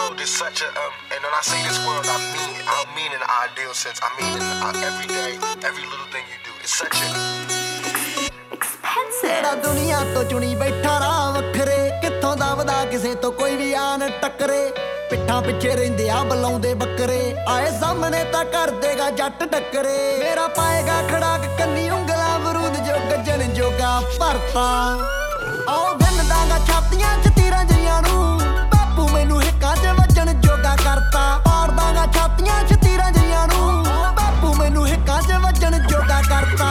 world is such a and when I say this world, I don't mean in the ideal sense. I mean in every day, every little thing you do. It's such a expensive. ਦੁਨੀਆ ਤੋਂ ਚੁਣੀ ਬੈਠਾ ਰਾਹ ਵੱਖਰੇ, ਕਿੱਥੋਂ ਦਬਦਾ ਕਿਸੇ ਤੋਂ ਕੋਈ ਵੀ ਆਨ ਟੱਕਰੇ। ਪਿੱਠਾਂ ਪਿੱਛੇ ਰਹਿੰਦੇ ਆ ਬੁਲਾਉਂਦੇ ਬੱਕਰੇ, ਆਏ ਸਾਹਮਣੇ ਤਾਂ ਕਰ ਦੇਗਾ ਜੱਟ ਟੱਕਰੇ। ਮੇਰਾ ਪਾਏਗਾ ਖੜਾਕ ਕੰਨੀ ਉਂਗਲਾਂ ਬਰੂਦ ਜੋ ਗੱਜਣ ਜੋਗਾ ਭਰਤਾ। ਆਓ ਦਿਨ ਦਾਂਗਾ ਛਾਤੀਆਂ ਚ ਤੀਰਾਂ ਜਈਆਂ ਨੂੰ, ਬਾਪੂ ਮੈਨੂੰ ਹਿੱਕਾਂ ਚ ਵੱਜਣ ਜੋਗਾ ਕਰਤਾ। ਪਾੜ ਦਾਂਗਾ ਛਾਤੀਆਂ ਚ ਤੀਰਾਂ ਜਈਆਂ ਨੂੰ, ਬਾਪੂ ਮੈਨੂੰ ਹਿੱਕਾਂ ਚ ਵੱਜਣ ਜੋਗਾ ਕਰਤਾ।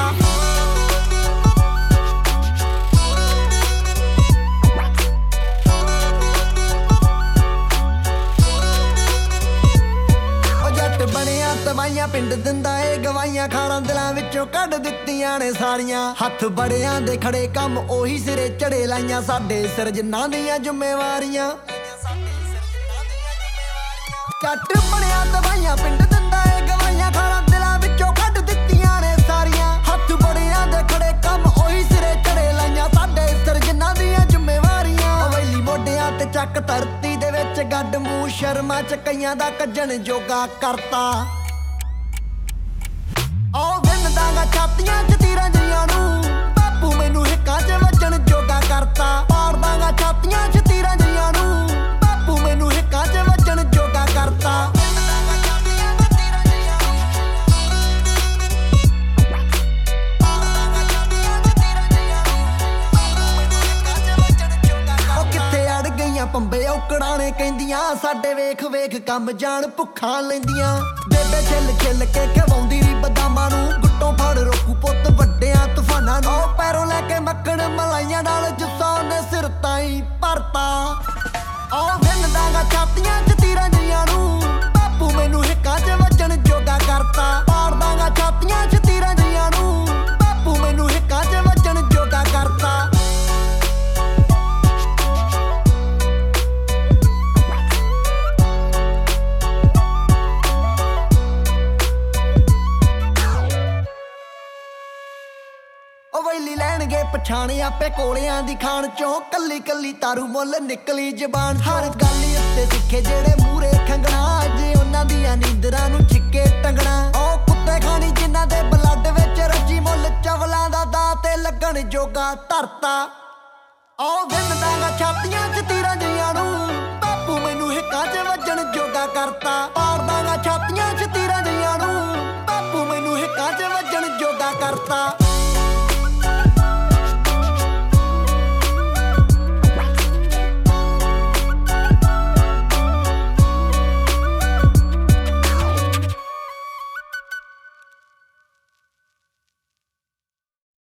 ਦਵਾਈਆਂ ਪਿੰਡ ਦਿੰਦਾ ਏ ਗਵਾਈਆਂ, ਖਾਰਾਂ ਦਿਲਾਂ ਵਿੱਚੋਂ ਕੱਢ ਦਿੱਤੀਆਂ ਨੇ ਸਾਰੀਆਂ। ਹੱਥ ਬੜਿਆਂ ਦੇ ਖੜੇ ਕੰਮ ਉਹੀ ਸਿਰੇ ਚੜੇ ਲਾਈਆਂ, ਸਾਡੇ ਸਿਰ ਜਿਨ੍ਹਾਂ ਦੀਆਂ ਜ਼ਿੰਮੇਵਾਰੀਆਂ। ਜੱਟ ਬਣਿਆ ਦਵਾਈਆਂ ਪਿੰਡ ਦਿੰਦਾ ਏ ਗਵਾਈਆਂ, ਖਾਰਾਂ ਦਿਲਾਂ ਵਿੱਚੋਂ ਕੱਢ ਦਿੱਤੀਆਂ ਨੇ ਸਾਰੀਆਂ। ਹੱਥ ਬੜਿਆਂ ਦੇ ਖੜੇ ਕੰਮ ਉਹੀ ਸਿਰੇ ਚੜੇ ਲਾਈਆਂ, ਸਾਡੇ ਸਿਰ ਜਿਨ੍ਹਾਂ ਦੀਆਂ ਜ਼ਿੰਮੇਵਾਰੀਆਂ। ਹਵੇਲੀ ਮੋਢਿਆਂ ਤੇ ਚੱਕ ਧਰਤੀ ਦੇ ਵਿੱਚ ਗੱਡ ਮੂੰਹ ਸ਼ਰਮਾ ਚ ਕਈਆਂ ਦਾ ਕੱਜਣ ਜੋਗਾ ਕਰਤਾ। ਆਓ ਵਿੰਨ ਦਾਂਗਾ ਛਾਤੀਆਂ ਚ ਤੀਰਾਂ ਜਈਆਂ ਨੂੰ, ਬਾਪੂ ਮੈਨੂੰ ਹਿੱਕਾਂ ਚ ਵੱਜਣ ਜੋਗਾ ਕਰਤਾ। ਪਾੜ ਦਾਂਗਾ ਛਾਤੀਆਂ ਚ ਤੀਰਾਂ ਜਈਆਂ ਨੂੰ, ਬਾਪੂ ਮੈਨੂੰ ਹਿੱਕਾਂ ਚ ਵੱਜਣ ਜੋਗਾ ਕਰਤਾ। ਉਹ ਕਿੱਥੇ ਅੜ ਗਈਆਂ ਪੰਬੇ ਔਕੜਾਂ ਨੇ ਕਹਿੰਦੀਆਂ, ਸਾਡੇ ਵੇਖ ਵੇਖ ਕੰਮ ਜਾਣ ਭੁੱਖਾਂ ਲੈਂਦੀਆਂ। ਬੇਬੇ ਛਿੱਲ ਛਿੱਲ ਕੇ ਖਵਾਉਂਦੀ ਰੀ ਬਦਾਮਾਂ ਨੂੰ, ਗੁੱਟੋਂ ਫੜ ਰੋਕੂ ਪੁੱਤ ਵੱਡਿਆਂ ਤੂਫਾਨਾਂ ਨੂੰ। ਉਹ ਪੈਰੋਂ ਲੈ ਕੇ ਮੱਖਣ ਮਲਾਈਆਂ ਨਾਲ ਜੁੱਸਾ ਉਹਨੇ ਸਿਰ ਤਾਈਂ ਭਰਤਾ। ਆਹ ਵਿੰਨ ਦਾਂਗਾ ਛਾਤੀਆਂ ਚ ਤੀਰਾਂ ਜਈਆਂ ਨੂੰ, ਬਾਪੂ ਮੈਨੂੰ ਹਿੱਕਾਂ ਚ ਵੱਜਣ ਜੋਗਾ ਕਰਤਾ। ਪਾੜ ਦਾਂਗਾ ਛਾਤੀਆਂ ਚ ਤੀਰਾਂ ਜਈਆਂ ਨੂੰ, ਬਾਪੂ ਮੈਨੂੰ ਹਿੱਕਾਂ ਚ ਵੱਜਣ ਜੋਗਾ ਕਰਤਾ। ਹਵੇਲੀ ਲੈਣਗੇ ਪਛਾਣ ਆਪੇ ਕੋਲਿਆਂ ਦੀ ਖਾਣ ਚੋਂ, ਕੱਲੀ ਕੱਲੀ ਤਾਰੂ ਮੁੱਲ ਨਿਕਲੀ ਜ਼ਬਾਨ। ਹਰ ਗੱਲ ਉੱਤੇ ਸਿੱਖੇ ਜਿਹੜੇ ਮੂਰੇ ਖੰਗਣਾ, ਜੇ ਉਹਨਾਂ ਦੀਆਂ ਨੀਂਦਰਾਂ ਨੂੰ ਛਿੱਕੇ ਟੰਗਣਾ। ਉਹ ਕੁੱਤੇ ਖਾਣੀ ਜਿਨ੍ਹਾਂ ਦੇ ਬਲੱਡ ਵਿੱਚ ਰੱਜੀ, ਮੁੱਲ ਚਵਲਾਂ ਦਾ ਦਾ ਤੇ ਲੱਗਣ ਜੋਗਾ ਧਰਤਾ। ਆਓ ਵਿੰਨ ਦਾਂਗਾ ਛਾਤੀਆਂ ਚ ਤੀਰਾਂ ਜਈਆਂ ਨੂੰ, ਬਾਪੂ ਮੈਨੂੰ ਹਿੱਕਾਂ ਚ ਵੱਜਣ ਜੋਗਾ ਕਰਤਾ। ਪਾੜ ਦਾਂਗਾ ਛਾਤੀਆਂ ਚ ਤੀਰਾਂ ਜਈਆਂ ਨੂੰ, ਬਾਪੂ ਮੈਨੂੰ ਹਿੱਕਾਂ ਚ ਵੱਜਣ ਜੋਗਾ ਕਰਤਾ।